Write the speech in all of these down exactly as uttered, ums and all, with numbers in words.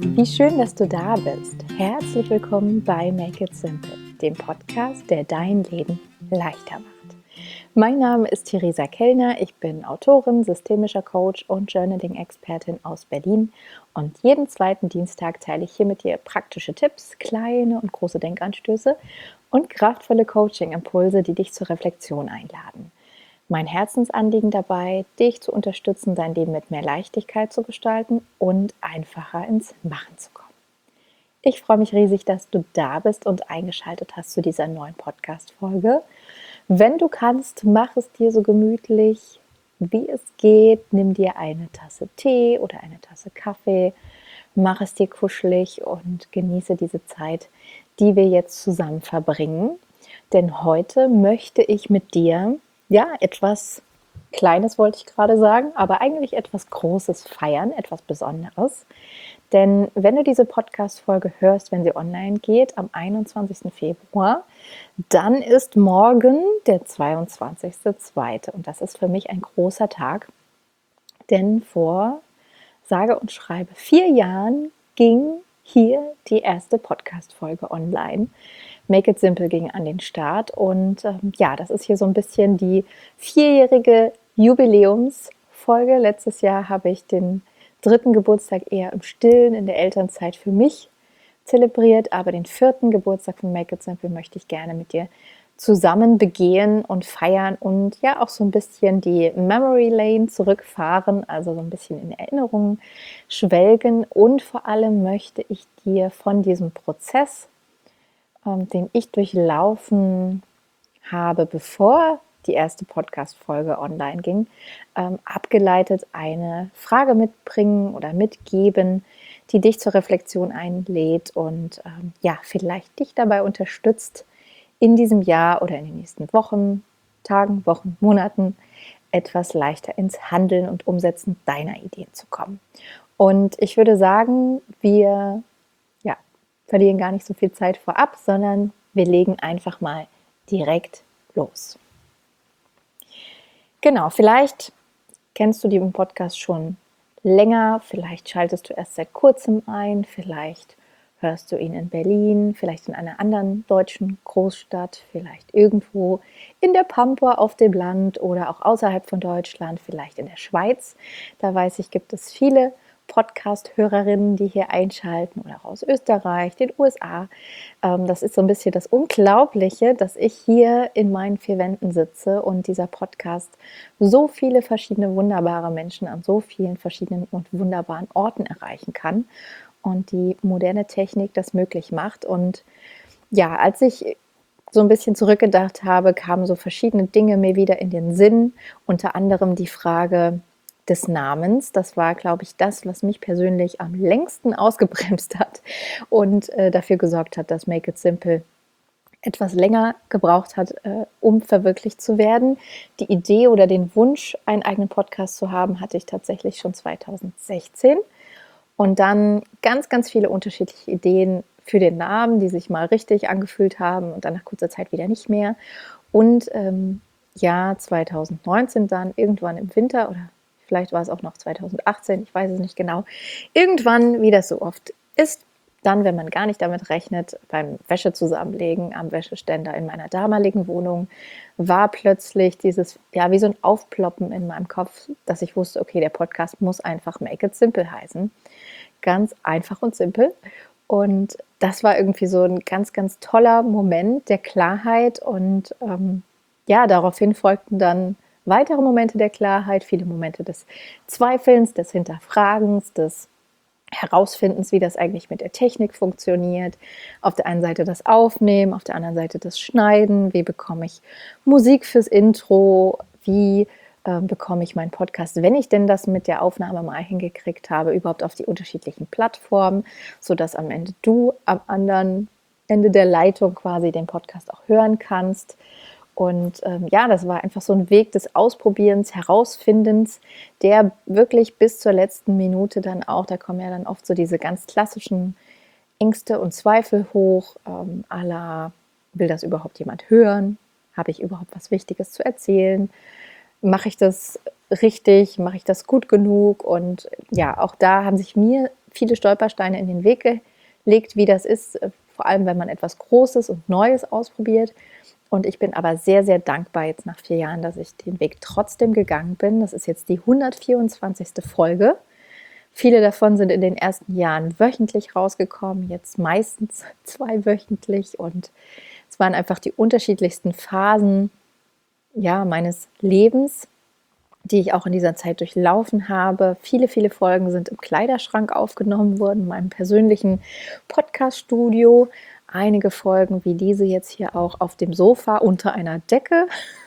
Wie schön, dass du da bist. Herzlich willkommen bei Make It Simple, dem Podcast, der dein Leben leichter macht. Mein Name ist Theresa Kellner, ich bin Autorin, systemischer Coach und Journaling-Expertin aus Berlin und jeden zweiten Dienstag teile ich hier mit dir praktische Tipps, kleine und große Denkanstöße und kraftvolle Coaching-Impulse, die dich zur Reflexion einladen. Mein Herzensanliegen dabei, dich zu unterstützen, dein Leben mit mehr Leichtigkeit zu gestalten und einfacher ins Machen zu kommen. Ich freue mich riesig, dass du da bist und eingeschaltet hast zu dieser neuen Podcast-Folge. Wenn du kannst, mach es dir so gemütlich, wie es geht. Nimm dir eine Tasse Tee oder eine Tasse Kaffee, mach es dir kuschelig und genieße diese Zeit, die wir jetzt zusammen verbringen. Denn heute möchte ich mit dir ja, etwas Kleines wollte ich gerade sagen, aber eigentlich etwas Großes feiern, etwas Besonderes. Denn wenn du diese Podcast-Folge hörst, wenn sie online geht, am einundzwanzigsten Februar, dann ist morgen der zweiundzwanzigste zweite Und das ist für mich ein großer Tag, denn vor sage und schreibe vier Jahren ging hier die erste Podcast-Folge online. Make It Simple ging an den Start und ähm, ja, das ist hier so ein bisschen die vierjährige Jubiläumsfolge. Letztes Jahr habe ich den dritten Geburtstag eher im Stillen in der Elternzeit für mich zelebriert, aber den vierten Geburtstag von Make It Simple möchte ich gerne mit dir zusammen begehen und feiern und ja auch so ein bisschen die Memory Lane zurückfahren, also so ein bisschen in Erinnerungen schwelgen und vor allem möchte ich dir von diesem Prozess, ähm, den ich durchlaufen habe, bevor die erste Podcast-Folge online ging, ähm, abgeleitet eine Frage mitbringen oder mitgeben, die dich zur Reflexion einlädt und ähm, ja, vielleicht dich dabei unterstützt, in diesem Jahr oder in den nächsten Wochen, Tagen, Wochen, Monaten etwas leichter ins Handeln und Umsetzen deiner Ideen zu kommen. Und ich würde sagen, wir ja, verlieren gar nicht so viel Zeit vorab, sondern wir legen einfach mal direkt los. Genau, vielleicht kennst du den Podcast schon länger, vielleicht schaltest du erst seit kurzem ein, vielleicht hörst du ihn in Berlin, vielleicht in einer anderen deutschen Großstadt, vielleicht irgendwo in der Pampa auf dem Land oder auch außerhalb von Deutschland, vielleicht in der Schweiz. Da weiß ich, gibt es viele Podcast-Hörerinnen, die hier einschalten oder auch aus Österreich, den U S A. Das ist so ein bisschen das Unglaubliche, dass ich hier in meinen vier Wänden sitze und dieser Podcast so viele verschiedene wunderbare Menschen an so vielen verschiedenen und wunderbaren Orten erreichen kann und die moderne Technik das möglich macht. Und ja, als ich so ein bisschen zurückgedacht habe, kamen so verschiedene Dinge mir wieder in den Sinn, unter anderem die Frage des Namens. Das war, glaube ich, das, was mich persönlich am längsten ausgebremst hat und äh, dafür gesorgt hat, dass Make It Simple etwas länger gebraucht hat, äh, um verwirklicht zu werden. Die Idee oder den Wunsch, einen eigenen Podcast zu haben, hatte ich tatsächlich schon zweitausendsechzehn. Und dann ganz, ganz viele unterschiedliche Ideen für den Namen, die sich mal richtig angefühlt haben und dann nach kurzer Zeit wieder nicht mehr. Und ähm, ja, zweitausendneunzehn dann irgendwann im Winter oder vielleicht war es auch noch zweitausendachtzehn, ich weiß es nicht genau, irgendwann, wie das so oft ist, dann, wenn man gar nicht damit rechnet, beim Wäsche zusammenlegen am Wäscheständer in meiner damaligen Wohnung, war plötzlich dieses, ja, wie so ein Aufploppen in meinem Kopf, dass ich wusste, okay, der Podcast muss einfach Make It Simple heißen. Ganz einfach und simpel. Und das war irgendwie so ein ganz, ganz toller Moment der Klarheit und ähm, ja, daraufhin folgten dann weitere Momente der Klarheit, viele Momente des Zweifelns, des Hinterfragens, des Herausfindens, wie das eigentlich mit der Technik funktioniert. Auf der einen Seite das Aufnehmen, auf der anderen Seite das Schneiden. Wie bekomme ich Musik fürs Intro? Wie äh, bekomme ich meinen Podcast, wenn ich denn das mit der Aufnahme mal hingekriegt habe, überhaupt auf die unterschiedlichen Plattformen, sodass am Ende du am anderen Ende der Leitung quasi den Podcast auch hören kannst. Und ähm, ja, das war einfach so ein Weg des Ausprobierens, Herausfindens, der wirklich bis zur letzten Minute dann auch, da kommen ja dann oft so diese ganz klassischen Ängste und Zweifel hoch, ähm, à la, will das überhaupt jemand hören? Habe ich überhaupt was Wichtiges zu erzählen? Mache ich das richtig? Mache ich das gut genug? Und ja, auch da haben sich mir viele Stolpersteine in den Weg gelegt, wie das ist, vor allem wenn man etwas Großes und Neues ausprobiert. Und ich bin aber sehr, sehr dankbar jetzt nach vier Jahren, dass ich den Weg trotzdem gegangen bin. Das ist jetzt die hundertvierundzwanzigste Folge. Viele davon sind in den ersten Jahren wöchentlich rausgekommen, jetzt meistens zweiwöchentlich. Und es waren einfach die unterschiedlichsten Phasen, ja, meines Lebens, die ich auch in dieser Zeit durchlaufen habe. Viele, viele Folgen sind im Kleiderschrank aufgenommen worden, in meinem persönlichen Podcast-Studio. Einige Folgen wie diese jetzt hier auch auf dem Sofa unter einer Decke,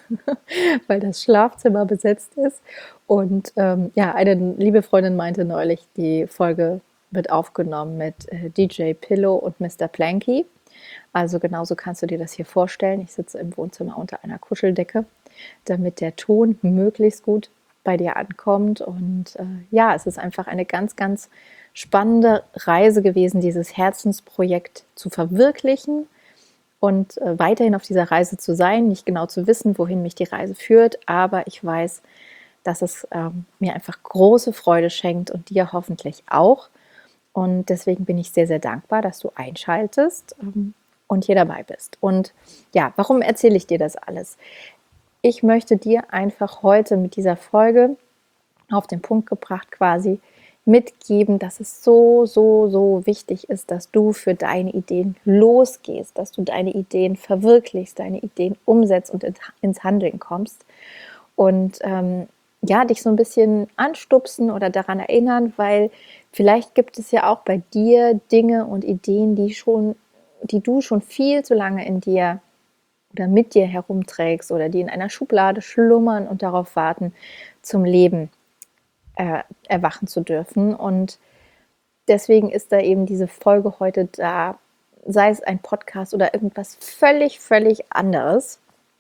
weil das Schlafzimmer besetzt ist. Und ähm, ja, eine liebe Freundin meinte neulich, die Folge wird aufgenommen mit äh, D J Pillow und Mister Planky. Also genauso kannst du dir das hier vorstellen. Ich sitze im Wohnzimmer unter einer Kuscheldecke, damit der Ton möglichst gut bei dir ankommt. Und äh, ja, es ist einfach eine ganz, ganz spannende Reise gewesen, dieses Herzensprojekt zu verwirklichen und äh, weiterhin auf dieser Reise zu sein, nicht genau zu wissen, wohin mich die Reise führt, aber ich weiß, dass es ähm, mir einfach große Freude schenkt und dir hoffentlich auch. Und deswegen bin ich sehr, sehr dankbar, dass du einschaltest ähm, und hier dabei bist. Und ja, warum erzähle ich dir das alles? Ich möchte dir einfach heute mit dieser Folge auf den Punkt gebracht quasi mitgeben, dass es so, so, so wichtig ist, dass du für deine Ideen losgehst, dass du deine Ideen verwirklichst, deine Ideen umsetzt und ins Handeln kommst. Und ähm, ja, dich so ein bisschen anstupsen oder daran erinnern, weil vielleicht gibt es ja auch bei dir Dinge und Ideen, die schon, die du schon viel zu lange in dir oder mit dir herumträgst oder die in einer Schublade schlummern und darauf warten, zum Leben äh, erwachen zu dürfen. Und deswegen ist da eben diese Folge heute da, sei es ein Podcast oder irgendwas völlig, völlig anderes,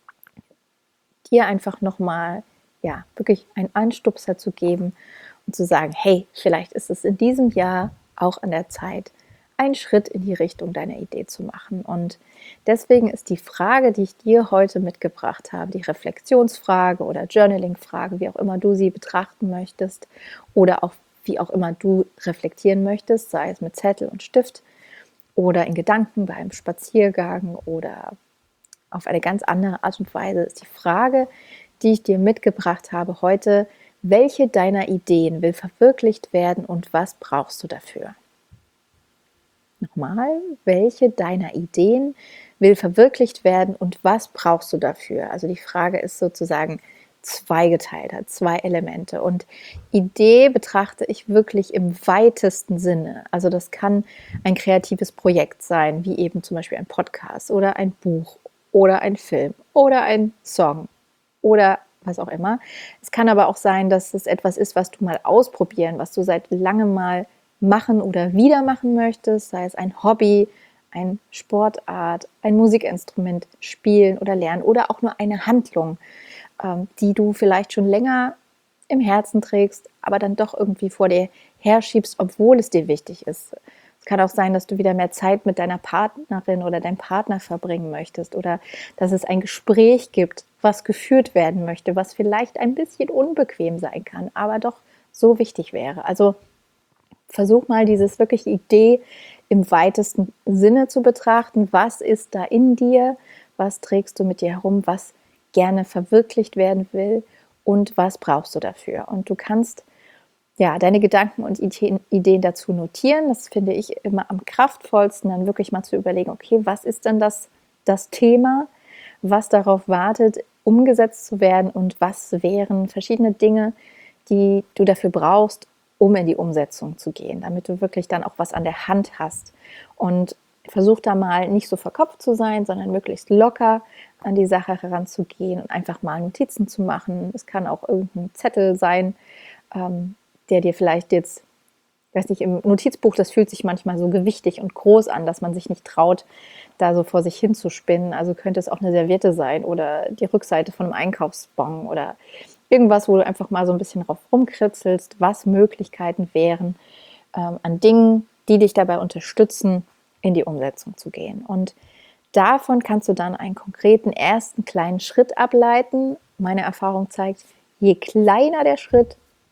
dir einfach nochmal, ja, wirklich einen Anstupser zu geben und zu sagen, hey, vielleicht ist es in diesem Jahr auch an der Zeit, einen Schritt in die Richtung deiner Idee zu machen. Und deswegen ist die Frage, die ich dir heute mitgebracht habe, die Reflexionsfrage oder Journaling-Frage, wie auch immer du sie betrachten möchtest oder auch wie auch immer du reflektieren möchtest, sei es mit Zettel und Stift oder in Gedanken beim Spaziergang oder auf eine ganz andere Art und Weise, ist die Frage, die ich dir mitgebracht habe heute: Welche deiner Ideen will verwirklicht werden und was brauchst du dafür? Nochmal, welche deiner Ideen will verwirklicht werden und was brauchst du dafür? Also die Frage ist sozusagen zweigeteilt, hat zwei Elemente. Und Idee betrachte ich wirklich im weitesten Sinne. Also das kann ein kreatives Projekt sein, wie eben zum Beispiel ein Podcast oder ein Buch oder ein Film oder ein Song oder was auch immer. Es kann aber auch sein, dass es etwas ist, was du mal ausprobieren, was du seit langem mal machen oder wieder machen möchtest, sei es ein Hobby, eine Sportart, ein Musikinstrument spielen oder lernen oder auch nur eine Handlung, ähm, die du vielleicht schon länger im Herzen trägst, aber dann doch irgendwie vor dir herschiebst, obwohl es dir wichtig ist. Es kann auch sein, dass du wieder mehr Zeit mit deiner Partnerin oder deinem Partner verbringen möchtest oder dass es ein Gespräch gibt, was geführt werden möchte, was vielleicht ein bisschen unbequem sein kann, aber doch so wichtig wäre. Also versuch mal, dieses wirkliche Idee im weitesten Sinne zu betrachten. Was ist da in dir? Was trägst du mit dir herum? Was gerne verwirklicht werden will? Und was brauchst du dafür? Und du kannst ja deine Gedanken und Ideen dazu notieren. Das finde ich immer am kraftvollsten, dann wirklich mal zu überlegen, okay, was ist denn das, das Thema, was darauf wartet, umgesetzt zu werden und was wären verschiedene Dinge, die du dafür brauchst, um in die Umsetzung zu gehen, damit du wirklich dann auch was an der Hand hast. Und versuch da mal nicht so verkopft zu sein, sondern möglichst locker an die Sache heranzugehen und einfach mal Notizen zu machen. Es kann auch irgendein Zettel sein, ähm, der dir vielleicht jetzt, weiß nicht, im Notizbuch, das fühlt sich manchmal so gewichtig und groß an, dass man sich nicht traut, da so vor sich hin zu spinnen. Also könnte es auch eine Serviette sein oder die Rückseite von einem Einkaufsbon oder irgendwas, wo du einfach mal so ein bisschen drauf rumkritzelst, was Möglichkeiten wären, ähm, an Dingen, die dich dabei unterstützen, in die Umsetzung zu gehen. Und davon kannst du dann einen konkreten ersten kleinen Schritt ableiten. Meine Erfahrung zeigt, je kleiner der Schritt,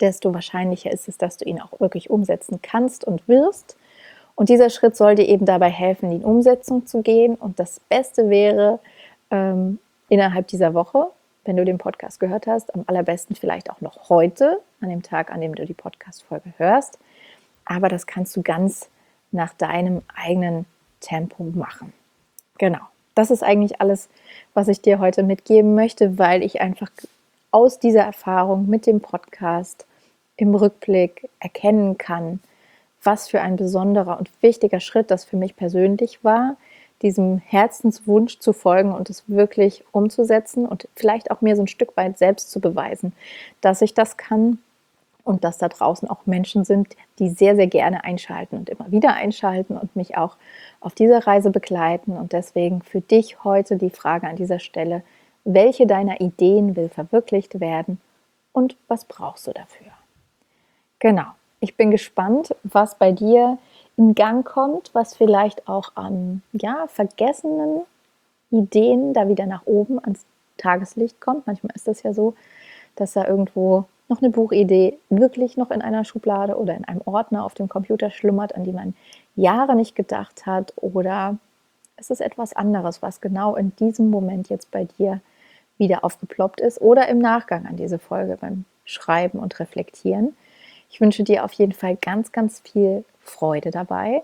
desto wahrscheinlicher ist es, dass du ihn auch wirklich umsetzen kannst und wirst. Und dieser Schritt soll dir eben dabei helfen, in die Umsetzung zu gehen. Und das Beste wäre, ähm, innerhalb dieser Woche, wenn du den Podcast gehört hast, am allerbesten vielleicht auch noch heute, an dem Tag, an dem du die Podcast-Folge hörst. Aber das kannst du ganz nach deinem eigenen Tempo machen. Genau, das ist eigentlich alles, was ich dir heute mitgeben möchte, weil ich einfach aus dieser Erfahrung mit dem Podcast im Rückblick erkennen kann, was für ein besonderer und wichtiger Schritt das für mich persönlich war, diesem Herzenswunsch zu folgen und es wirklich umzusetzen und vielleicht auch mir so ein Stück weit selbst zu beweisen, dass ich das kann und dass da draußen auch Menschen sind, die sehr, sehr gerne einschalten und immer wieder einschalten und mich auch auf dieser Reise begleiten. Und deswegen für dich heute die Frage an dieser Stelle: Welche deiner Ideen will verwirklicht werden und was brauchst du dafür? Genau, ich bin gespannt, was bei dir in Gang kommt, was vielleicht auch an ja, vergessenen Ideen da wieder nach oben ans Tageslicht kommt. Manchmal ist das ja so, dass da irgendwo noch eine Buchidee wirklich noch in einer Schublade oder in einem Ordner auf dem Computer schlummert, an die man Jahre nicht gedacht hat, oder es ist etwas anderes, was genau in diesem Moment jetzt bei dir wieder aufgeploppt ist oder im Nachgang an diese Folge beim Schreiben und Reflektieren. Ich wünsche dir auf jeden Fall ganz, ganz viel Freude dabei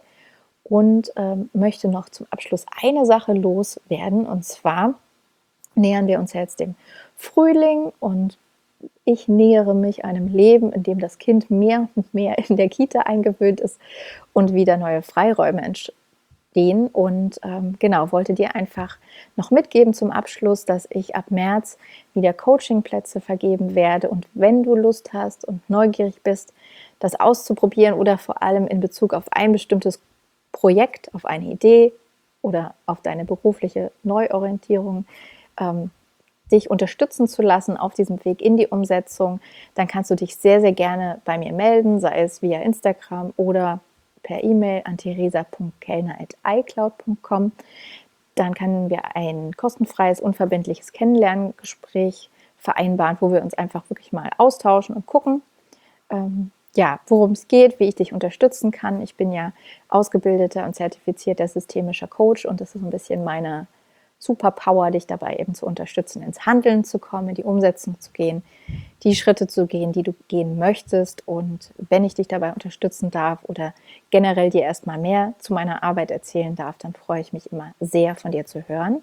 und ähm, möchte noch zum Abschluss eine Sache loswerden. Und zwar nähern wir uns jetzt dem Frühling und ich nähere mich einem Leben, in dem das Kind mehr und mehr in der Kita eingewöhnt ist und wieder neue Freiräume entstehen. Und ähm, genau, wollte dir einfach noch mitgeben zum Abschluss, dass ich ab März wieder Coachingplätze vergeben werde. Und wenn du Lust hast und neugierig bist, das auszuprobieren oder vor allem in Bezug auf ein bestimmtes Projekt, auf eine Idee oder auf deine berufliche Neuorientierung, ähm, dich unterstützen zu lassen auf diesem Weg in die Umsetzung, dann kannst du dich sehr, sehr gerne bei mir melden, sei es via Instagram oder per E-Mail an theresa punkt kellner at i cloud punkt com. Dann können wir ein kostenfreies, unverbindliches Kennenlerngespräch vereinbaren, wo wir uns einfach wirklich mal austauschen und gucken, ähm, ja, worum es geht, wie ich dich unterstützen kann. Ich bin ja ausgebildeter und zertifizierter systemischer Coach und das ist ein bisschen meine Superpower, dich dabei eben zu unterstützen, ins Handeln zu kommen, in die Umsetzung zu gehen, die Schritte zu gehen, die du gehen möchtest. Und wenn ich dich dabei unterstützen darf oder generell dir erstmal mehr zu meiner Arbeit erzählen darf, dann freue ich mich immer sehr, von dir zu hören.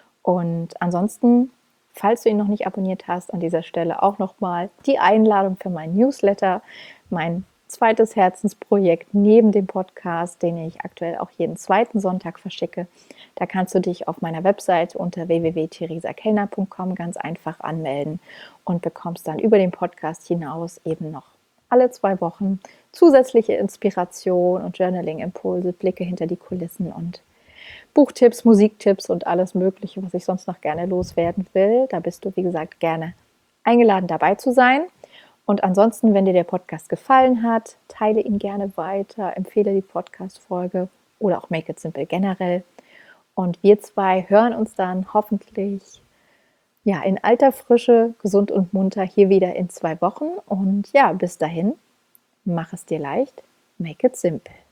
Und ansonsten, falls du ihn noch nicht abonniert hast, an dieser Stelle auch nochmal die Einladung für mein Newsletter, mein zweites Herzensprojekt neben dem Podcast, den ich aktuell auch jeden zweiten Sonntag verschicke. Da kannst du dich auf meiner Webseite unter w w w punkt theresa kellner punkt com ganz einfach anmelden und bekommst dann über den Podcast hinaus eben noch alle zwei Wochen zusätzliche Inspiration und Journaling-Impulse, Blicke hinter die Kulissen und Buchtipps, Musiktipps und alles Mögliche, was ich sonst noch gerne loswerden will. Da bist du, wie gesagt, gerne eingeladen, dabei zu sein. Und ansonsten, wenn dir der Podcast gefallen hat, teile ihn gerne weiter, empfehle die Podcast-Folge oder auch Make It Simple generell. Und wir zwei hören uns dann hoffentlich ja, in alter Frische, gesund und munter hier wieder in zwei Wochen. Und ja, bis dahin, mach es dir leicht, make it simple.